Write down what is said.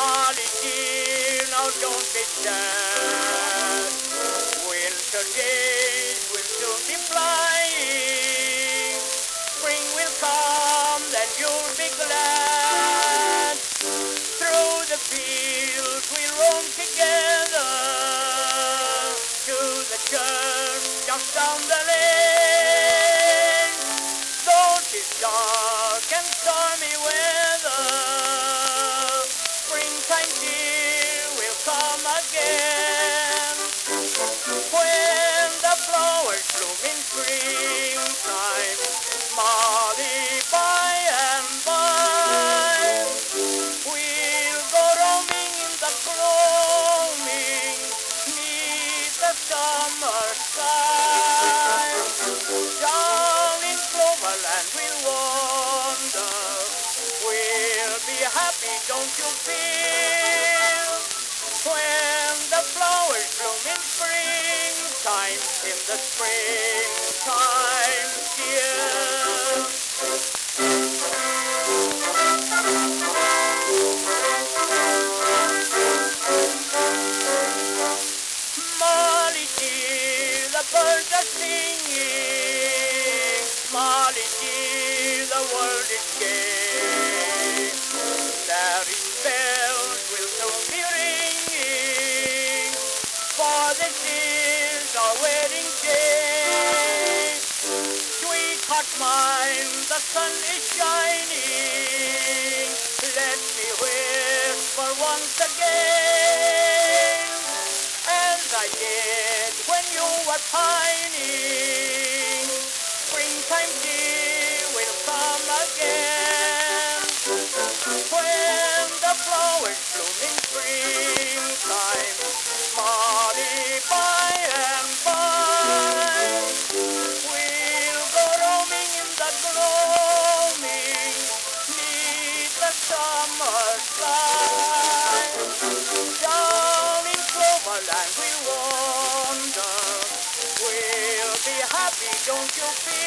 Molly dear, now don't be sad. Winter days will soon be flying. Spring will come, then you'll be glad. Through the fields we'll roam together to the church just down the lane. Though 'tis dark and stormy weather, springtime dear will come again. When the flowers bloom in springtime, Molly, by and by, we'll go roaming in the gloaming, neath the summer sky. Down in Cloverland we'll wander, we'll be happy, don't you feel? When the flowers bloom in springtime, in the springtime, dear. Molly dear, the birds are singing. Molly dear, the world is gay. Merry bells will soon be ringing, for this is our wedding day. Sweetheart mine, the sun is shining. Let me whisper once again, as I did when you were pining. Springtime dear will come again. When the flowers bloom in springtime, Molly, by and by, we'll go roaming in the gloaming, neath the summer sky. Down in Cloverland we'll wander, we'll be happy, don't you feel?